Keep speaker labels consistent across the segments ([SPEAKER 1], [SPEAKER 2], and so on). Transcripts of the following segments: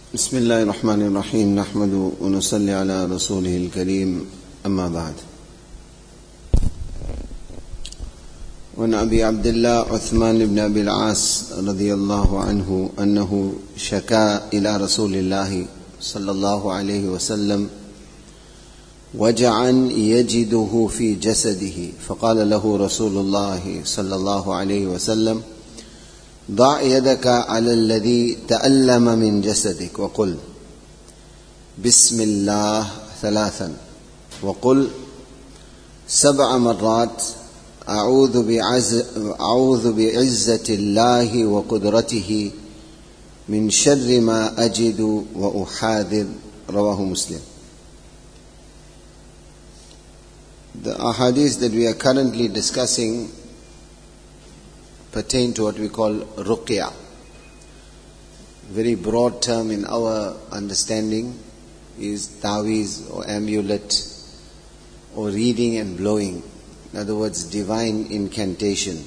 [SPEAKER 1] بسم الله الرحمن الرحيم نحمد ونصلي على رسوله الكريم أما بعد. وعن أبي عبد الله عثمان بن أبي العاص رضي الله عنه أنه شكا إلى رسول الله صلى الله عليه وسلم وجعا يجده في جسده، فقال له رسول الله صلى الله عليه وسلم: ضع يدك على الذي تألم من جسدك وقل بسم الله 3 وقل 7 مرات أعوذ بعزة الله وقدرته من شر ما أجد وأحاذر. رواه Muslim. The ahadith that we are currently discussing pertain to what we call ruqya. Very broad term in our understanding is taweez or amulet or reading and blowing. In other words, divine incantation.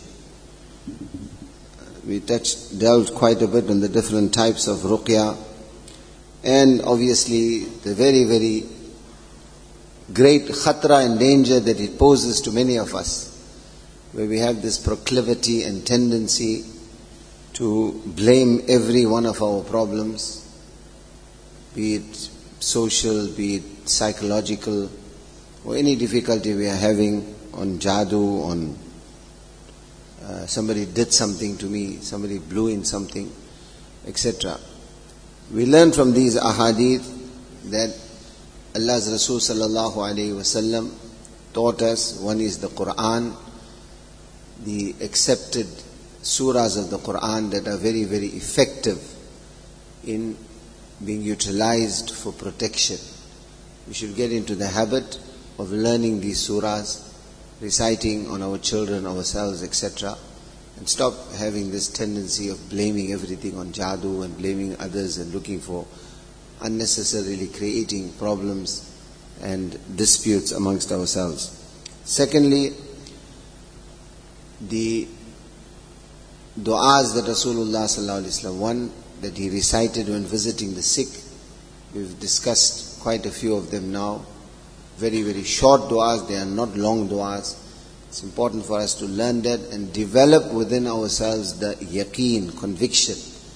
[SPEAKER 1] We delved quite a bit on the different types of ruqya, and obviously the very, very great khatra and danger that it poses to many of us, where we have this proclivity and tendency to blame every one of our problems, be it social, be it psychological, or any difficulty we are having on jadoo, on somebody did something to me, somebody blew in something, etc. We learn from these ahadith that Allah's Rasul sallallahu alayhi wasallam taught us. One is the Quran, the accepted surahs of the Quran that are very, very effective in being utilized for protection. We should get into the habit of learning these surahs, reciting on our children, ourselves, etc. and stop having this tendency of blaming everything on jadoo and blaming others and looking for unnecessarily creating problems and disputes amongst ourselves. Secondly, the du'as that Rasulullah sallallahu alaihi wasallam, one that he recited when visiting the sick. We've discussed quite a few of them now. Very, very short du'as, they are not long du'as. It's important for us to learn that and develop within ourselves the yaqeen, conviction,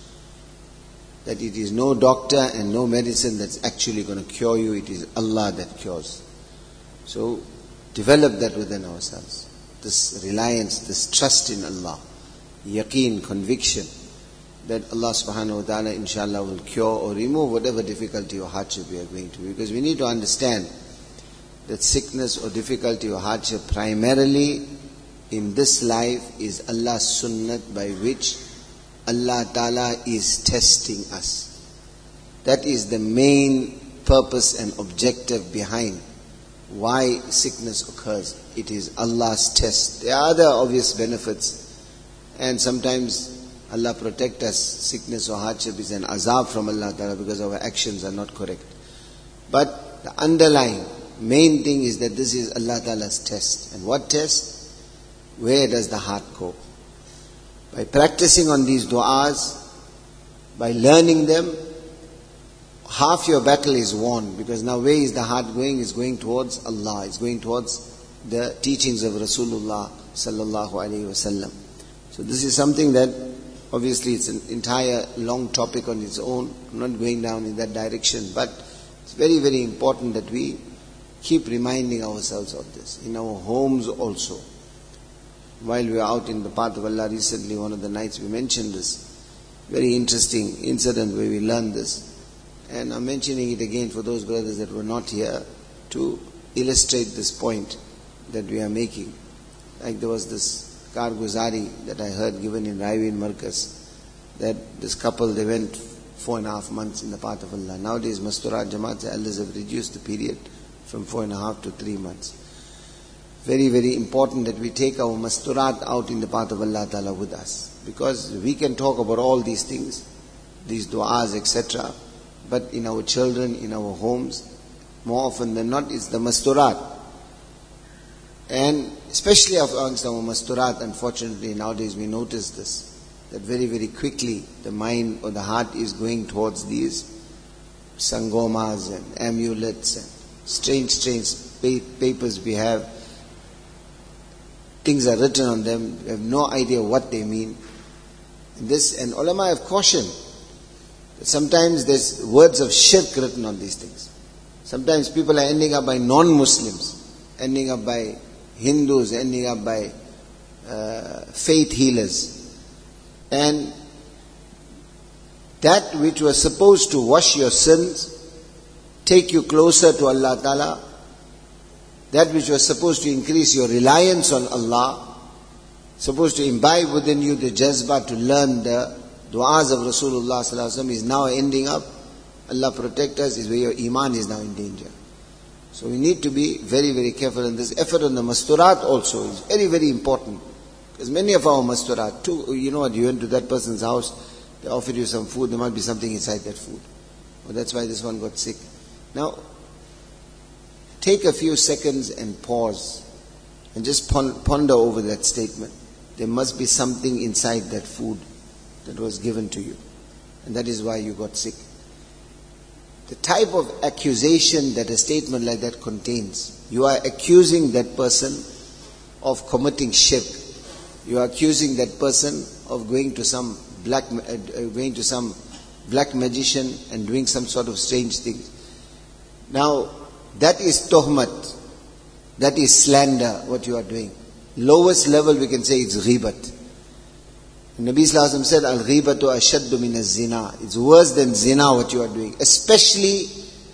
[SPEAKER 1] that it is no doctor and no medicine that's actually going to cure you, it is Allah that cures. So develop that within ourselves. This reliance, this trust in Allah, yaqeen, conviction that Allah subhanahu wa ta'ala inshallah will cure or remove whatever difficulty or hardship we are going through. Because we need to understand that sickness or difficulty or hardship primarily in this life is Allah's sunnat by which Allah ta'ala is testing us. That is the main purpose and objective behind why sickness occurs. It is Allah's test. There are other obvious benefits, and sometimes Allah protect us. Sickness or hardship is an azab from Allah Ta'ala because our actions are not correct. But the underlying main thing is that this is Allah Ta'ala's test. And what test? Where does the heart go? By practicing on these du'as, by learning them, half your battle is won, because now where is the heart going? It's going towards Allah. It's going towards the teachings of Rasulullah sallallahu alaihi wasallam. So this is something that obviously it's an entire long topic on its own. I'm not going down in that direction, but it's very, very important that we keep reminding ourselves of this in our homes also. While we were out in the path of Allah recently, one of the nights we mentioned this very interesting incident where we learned this. And I'm mentioning it again for those brothers that were not here to illustrate this point that we are making. Like there was this karguzari that I heard given in Raivin Markaz, that this couple, they went 4.5 months in the path of Allah. Nowadays, Masturat Jamaat, the elders have reduced the period from 4.5 to 3 months. Very, very important that we take our masturat out in the path of Allah Ta'ala with us. Because we can talk about all these things, these du'as, etc. But in our children, in our homes, more often than not, it's the masturat. And especially amongst our masturat, unfortunately, nowadays we notice this, that very, very quickly the mind or the heart is going towards these sangomas and amulets and strange papers we have. Things are written on them, we have no idea what they mean. And ulama have cautioned that sometimes there's words of shirk written on these things. Sometimes people are ending up by non-Muslims, ending up by Hindus, ending up by faith healers. And that which was supposed to wash your sins, take you closer to Allah Ta'ala, that which was supposed to increase your reliance on Allah, supposed to imbibe within you the jazba to learn the du'as of Rasulullah Sallallahu Alaihi Wasallam, is now ending up, Allah protect us, is where your iman is now in danger. So we need to be very, very careful, and this effort on the masturat also is very, very important. Because many of our masturat, too, you know what, you went to that person's house, they offered you some food, there might be something inside that food. Well, that's why this one got sick. Now, take a few seconds and pause and just ponder over that statement. There must be something inside that food that was given to you, and that is why you got sick. The type of accusation that a statement like that contains, you are accusing that person of committing shirk. You are accusing that person of going to some black magician and doing some sort of strange things. Now, that is tuhmat. That is slander, what you are doing. Lowest level we can say it's ghibat. Nabi Sallallahu Alaihi Wasallam said, Al-ghibatu ashaddu min az-zina. It's worse than zina what you are doing. Especially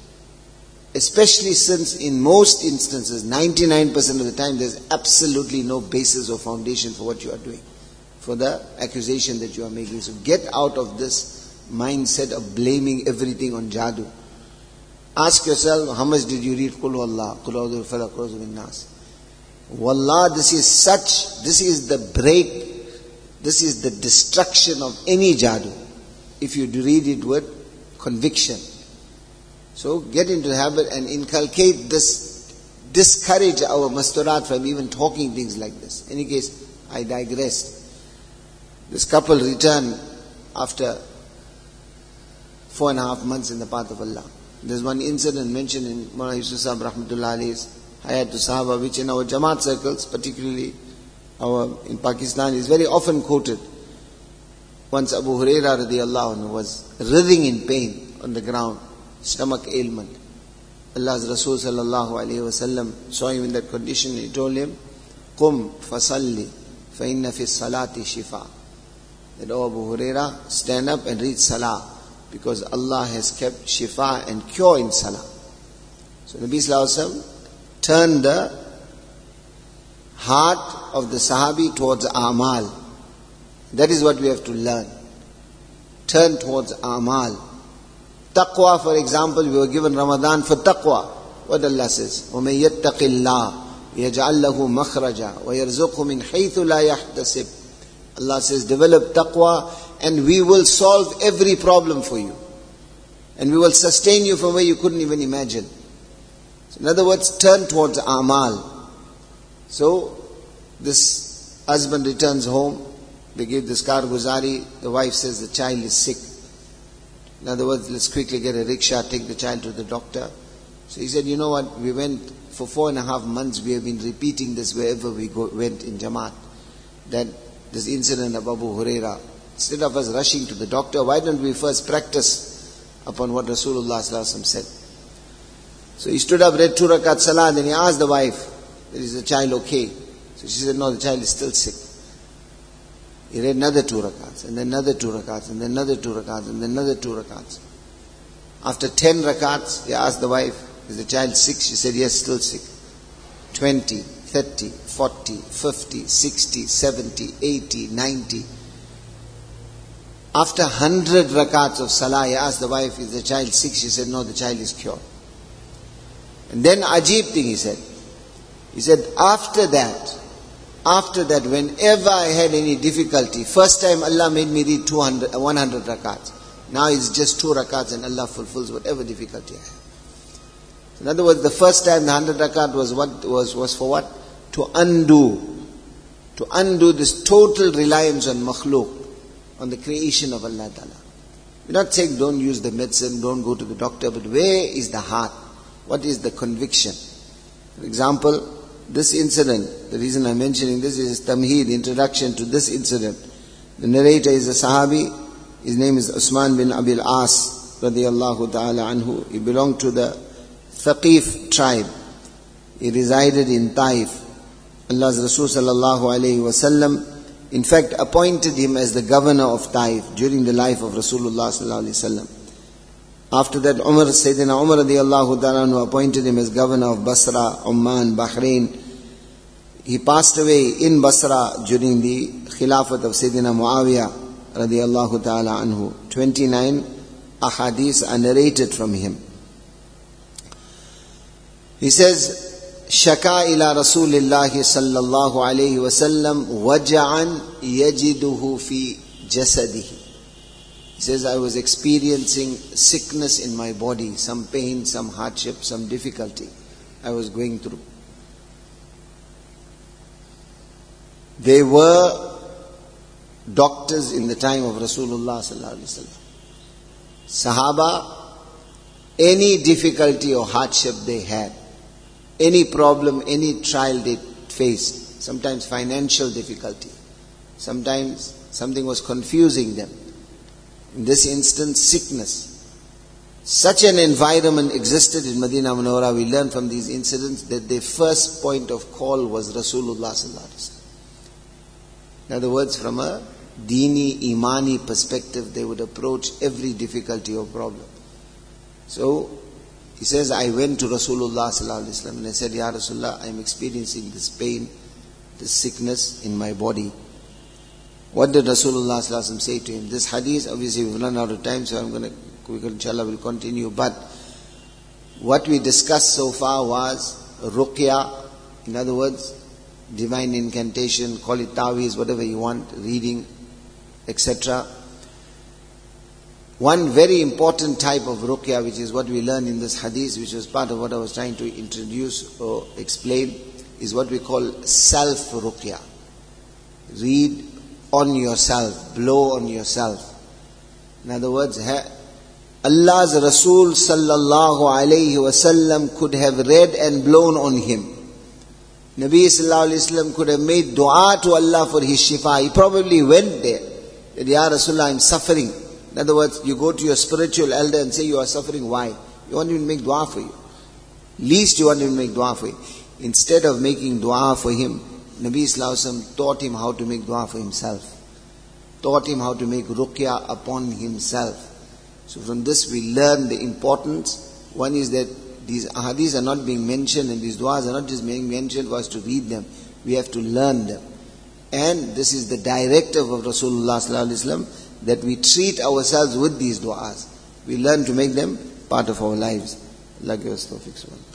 [SPEAKER 1] since in most instances, 99% of the time, there's absolutely no basis or foundation for what you are doing, for the accusation that you are making. So get out of this mindset of blaming everything on jadoo. Ask yourself, how much did you read Qul Huwallah, Qul A'udhu bi Falaq, Qul A'udhu bin Nas? Wallah, this is the break, this is the destruction of any jadoo, if you read it with conviction. So get into the habit and inculcate this, discourage our masturat from even talking things like this. In any case, I digressed. This couple returned after 4.5 months in the path of Allah. There's one incident mentioned in Mawlana Yusuf Sahib Rahmatullah Alayhi's Hayat Sahaba, which in our Jamaat circles, particularly in Pakistan, is very often quoted. Once Abu Hurairah radiyallahu anhu was writhing in pain on the ground, stomach ailment. Allah's Rasul sallallahu alayhi wasallam saw him in that condition. He told him, "Qum fasalli, fa inna fi salati shifa." That, "Oh Abu Hurairah, stand up and read salah, because Allah has kept shifa and cure in salah." So Nabi Sallallahu Alaihi Wasallam turned the heart of the Sahabi towards A'mal. That is what we have to learn. Turn towards A'mal. Taqwa, for example, we were given Ramadan for taqwa. What Allah says, وَمَن يَتَّقِ اللَّهِ يَجْعَلْ لَهُ مَخْرَجًا وَيَرْزُقْهُ مِنْ حَيْثُ لَا يَحْتَسِبُ. Allah says, develop taqwa and we will solve every problem for you. And we will sustain you from where you couldn't even imagine. So in other words, turn towards A'mal. So, this husband returns home. They give this karguzari. The wife says the child is sick. In other words, let's quickly get a rickshaw, take the child to the doctor. So he said, you know what, we went for 4.5 months, we have been repeating this wherever we went in Jamaat. That this incident of Abu Hurairah, instead of us rushing to the doctor, why don't we first practice upon what Rasulullah Sallallahu Alaihi Wasallam said? So he stood up, read 2 rakat salah, then he asked the wife, is the child okay? So she said, no, the child is still sick. He read another 2 rakats, and then another 2 rakats, and then another 2 rakats, and then another 2 rakats. After 10 rakats, he asked the wife, is the child sick? She said, yes, still sick. 20, 30, 40, 50, 60, 70, 80, 90. After 100 rakats of salah, he asked the wife, is the child sick? She said, no, the child is cured. And then ajib thing he said. He said, after that, whenever I had any difficulty, first time Allah made me read 100 rakats. Now it's just 2 rakats and Allah fulfills whatever difficulty I have. In other words, the first time the 100 rakat was for what? To undo this total reliance on makhluk, on the creation of Allah Ta'ala. We're not saying don't use the medicine, don't go to the doctor, but where is the heart? What is the conviction? For example, this incident, the reason I'm mentioning this is Tamheed, introduction to this incident. The narrator is a Sahabi, his name is Usman bin Abil As, radiyallahu ta'ala anhu. He belonged to the Thaqif tribe. He resided in Taif. Allah's Rasul sallallahu alayhi wasallam, in fact, appointed him as the governor of Taif during the life of Rasulullah sallallahu alayhi wasallam. After that, Sayyidina Umar radiyallahu ta'ala anhu appointed him as governor of Basra, Oman, Bahrain. He passed away in Basra during the Khilafat of Sayyidina Muawiyah radiyallahu ta'ala anhu. 29 ahadith are narrated from him. He says, Shaka ila Rasulillahi sallallahu alayhi wa sallam waja'an yajiduhu fi jasadihi. He says, I was experiencing sickness in my body, some pain, some hardship, some difficulty I was going through. There were doctors in the time of Rasulullah sallallahu alaihi wasallam. Sahaba, any difficulty or hardship they had, any problem, any trial they faced, sometimes financial difficulty, sometimes something was confusing them. In this instance, sickness. Such an environment existed in Medina Munawwara. We learn from these incidents that their first point of call was Rasulullah sallallahu alaihi wasallam. In other words, from a Deeni, Imani perspective, they would approach every difficulty or problem. So, he says, I went to Rasulullah sallallahu alaihi wasallam and I said, Ya Rasulullah, I am experiencing this pain, this sickness in my body. What did Rasulullah sallallahu alaihi wasallam say to him? This hadith, obviously we've run out of time, so inshallah we'll continue. But what we discussed so far was ruqya, in other words, divine incantation, call it taweez, whatever you want, reading, etc. One very important type of ruqya, which is what we learn in this hadith, which was part of what I was trying to introduce or explain, is what we call self-ruqya. Read on yourself, blow on yourself. In other words, Allah's Rasul sallallahu alayhi wasallam could have read and blown on him. Nabi sallallahu alayhi wasallam could have made dua to Allah for his shifa. He probably went there. Said, Ya Rasulullah, I'm suffering. In other words, you go to your spiritual elder and say, you are suffering. Why? You want him to make dua for you. Least you want him to make dua for you. Instead of making dua for him, Nabi sallallahu alayhi wasallam taught him how to make dua for himself. Taught him how to make ruqya upon himself. So from this we learn the importance. One is that these ahadiths are not being mentioned and these du'as are not just being mentioned for us to read them. We have to learn them. And this is the directive of Rasulullah sallallahu alaihi wasallam, that we treat ourselves with these du'as. We learn to make them part of our lives. Allah give us tawfiq.